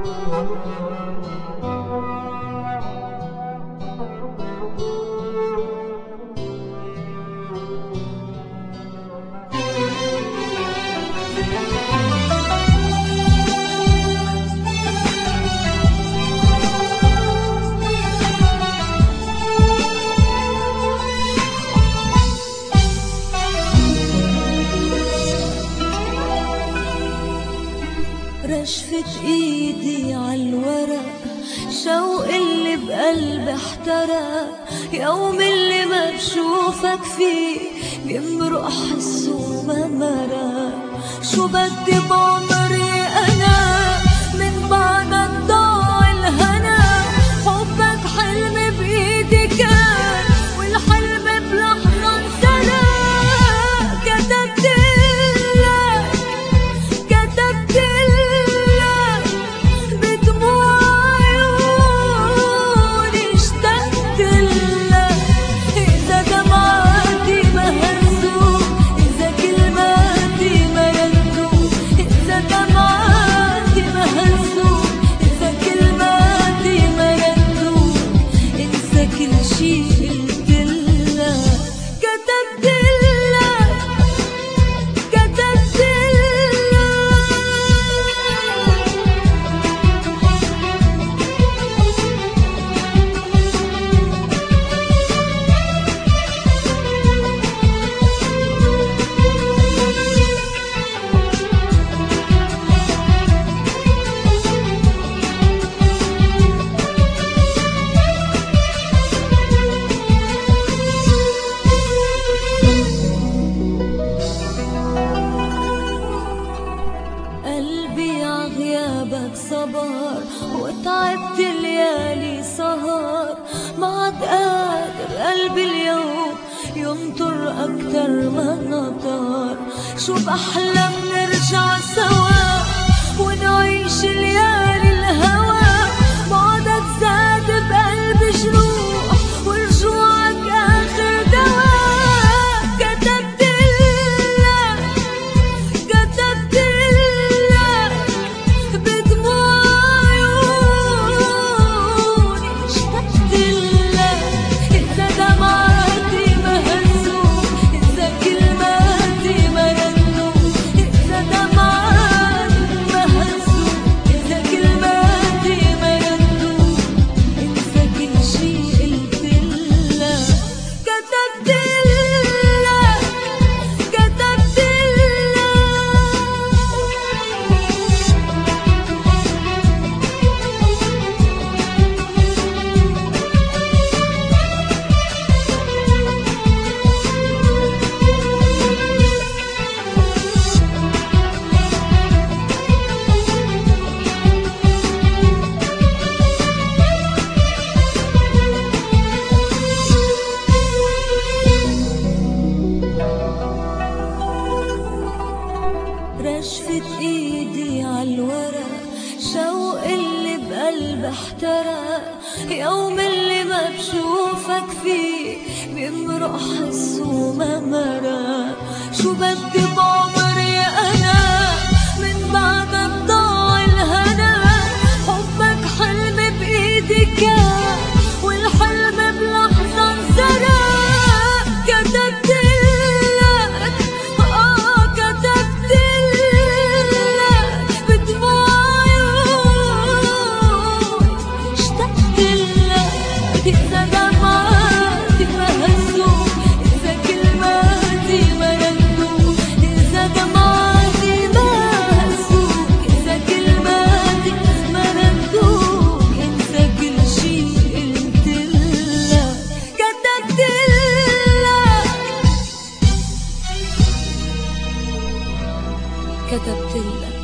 رشفة ايدي عالورق، شوق اللي بقلبي احترق، يوم اللي ما بشوفك فيه بيمرق حسه ما مرق. شو بدي بعمري انا من بعدك ضاع الهنا، حبك حلمي بايدي كان والحلم بلحظة انسرق. كتبت صبر وتعبت ليالي سهر، ما عاد قادر قلبي اليوم ينطر أكتر ما نطر. شو بحلم نرجع سوا ونعيش ليالي الهوى، بعدك زاد بقلبي جروح ورجوعك آخر دواء. كتبت رشفة ايدي عالورق، شوق اللي بقلبي احترق، يوم اللي ما بشوفك فيه بيمرق حسه ما مرق. شو بدي بعمري انا من بعدك ضاع الهنا، حبك حلمي بايدي كان والحلم بلحظة انسرق. كتبت كتبت لك